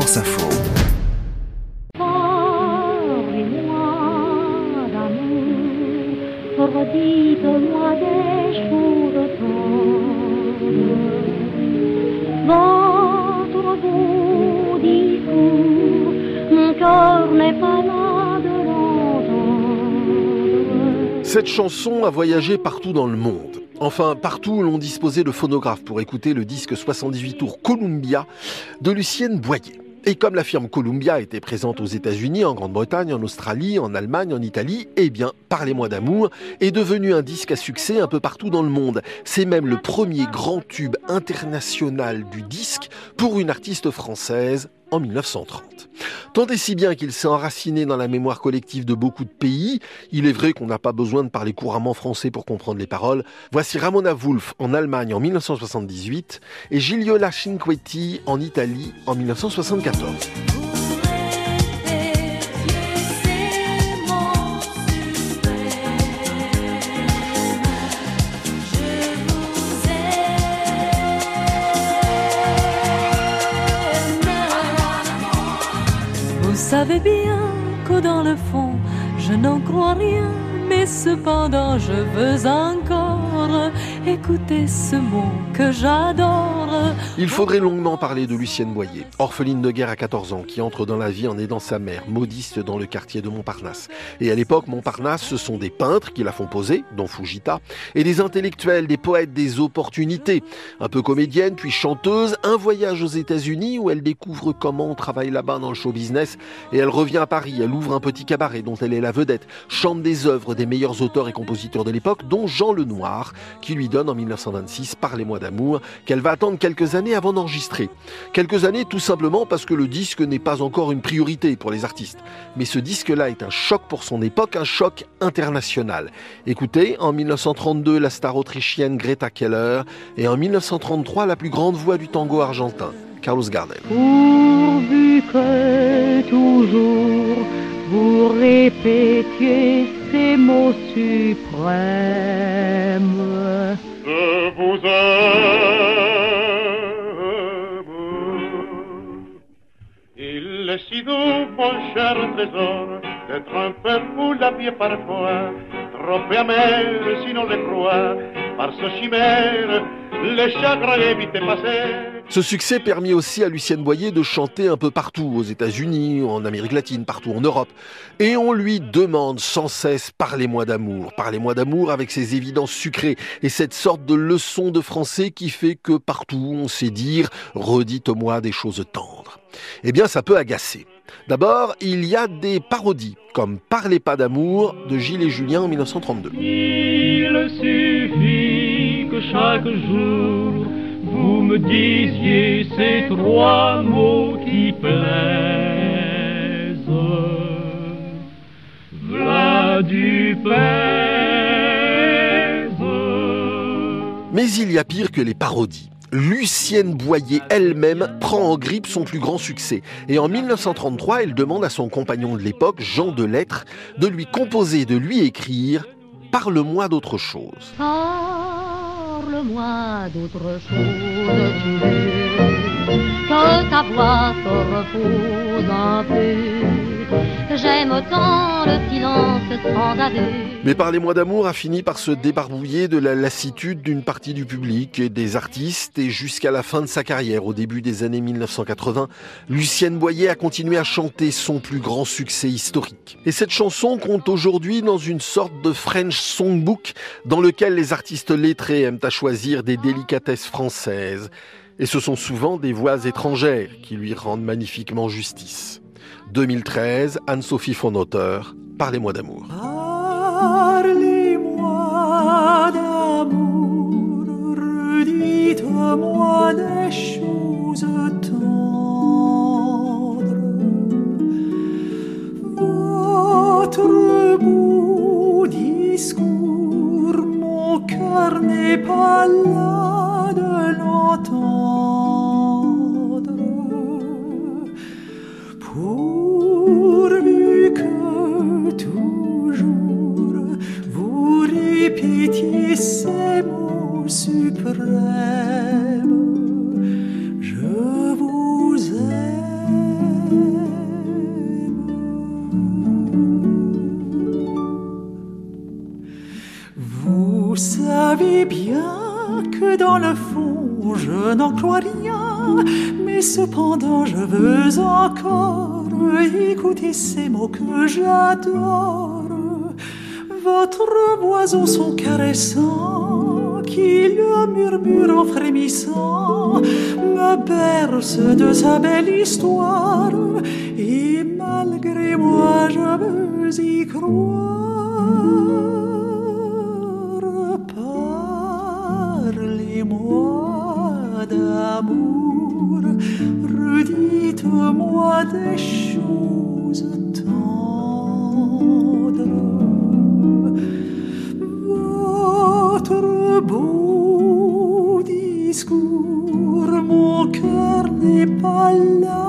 France Info. Redites-moi des jours votre beau discours, mon cœur n'est pas là de l'entendre. Cette chanson a voyagé partout dans le monde. Enfin, partout où l'on disposait de phonographes pour écouter le disque 78 tours Columbia de Lucienne Boyer. Et comme la firme Columbia était présente aux États-Unis, en Grande-Bretagne, en Australie, en Allemagne, en Italie, eh bien, Parlez-moi d'amour est devenu un disque à succès un peu partout dans le monde. C'est même le premier grand tube international du disque pour une artiste française en 1930. Tant et si bien qu'il s'est enraciné dans la mémoire collective de beaucoup de pays. Il est vrai qu'on n'a pas besoin de parler couramment français pour comprendre les paroles. Voici Ramona Wulf en Allemagne en 1978 et Gigliola Cinquetti en Italie en 1974. Vous savez bien que dans le fond, je n'en crois rien, mais cependant je veux encore écouter ce mot que j'adore. Il faudrait longuement parler de Lucienne Boyer, orpheline de guerre à 14 ans, qui entre dans la vie en aidant sa mère, modiste dans le quartier de Montparnasse. Et à l'époque, Montparnasse, ce sont des peintres qui la font poser, dont Fujita, et des intellectuels, des poètes, des opportunités. Un peu comédienne, puis chanteuse, un voyage aux États-Unis où elle découvre comment on travaille là-bas dans le show business, et elle revient à Paris, elle ouvre un petit cabaret dont elle est la vedette, chante des œuvres des meilleurs auteurs et compositeurs de l'époque, dont Jean Lenoir, qui lui donne en 1926 Parlez-moi d'amour, qu'elle va attendre quelques années avant d'enregistrer. Quelques années tout simplement parce que le disque n'est pas encore une priorité pour les artistes. Mais ce disque-là est un choc pour son époque, un choc international. Écoutez, en 1932, la star autrichienne Greta Keller, et en 1933, la plus grande voix du tango argentin, Carlos Gardel. Pourvu que toujours vous répétiez ces mots suprêmes. Je vous aime. Il est si doux, mon cher trésor, d'être un peu fou la vie parfois, trop amer si l'on le croit, par ce chimère, les chagrins évitent passer. Ce succès permit aussi à Lucienne Boyer de chanter un peu partout, aux États-Unis, en Amérique latine, partout en Europe. Et on lui demande sans cesse « Parlez-moi d'amour ». Parlez-moi d'amour avec ses évidences sucrées et cette sorte de leçon de français qui fait que partout on sait dire « Redites-moi des choses tendres ». Eh bien, ça peut agacer. D'abord, il y a des parodies, comme « Parlez pas d'amour » de Gilles et Julien en 1932. Il suffit que chaque jour vous me disiez ces trois mots qui plaisent. V'là du pèse. Mais il y a pire que les parodies. Lucienne Boyer elle-même prend en grippe son plus grand succès. Et en 1933, elle demande à son compagnon de l'époque, Jean Delettre, de lui composer, de lui écrire « Parle-moi d'autre chose ». Parle-moi d'autre chose, tu veux, que ta voix se repose un peu. J'aime autant le silence sans aveu. Mais Parlez-moi d'amour a fini par se débarbouiller de la lassitude d'une partie du public et des artistes, et jusqu'à la fin de sa carrière, au début des années 1980, Lucienne Boyer a continué à chanter son plus grand succès historique. Et cette chanson compte aujourd'hui dans une sorte de French Songbook dans lequel les artistes lettrés aiment à choisir des délicatesses françaises. Et ce sont souvent des voix étrangères qui lui rendent magnifiquement justice. 2013, Anne-Sophie von Otter, Parlez-moi d'amour. Parlez-moi d'amour, redites-moi des choses tendres. Votre beau discours, mon cœur n'est pas là de l'entendre. Pourvu que toujours vous répétiez ces mots suprêmes. savez bien que dans le fond je n'en crois rien, mais cependant je veux encore écouter ces mots que j'adore. Votre voix au son caressant, qui le murmure en frémissant, me berce de sa belle histoire, et malgré moi je veux y croire. Parlez-moi d'amour, redites-moi des choses tendres. Votre beau discours, mon cœur n'est pas là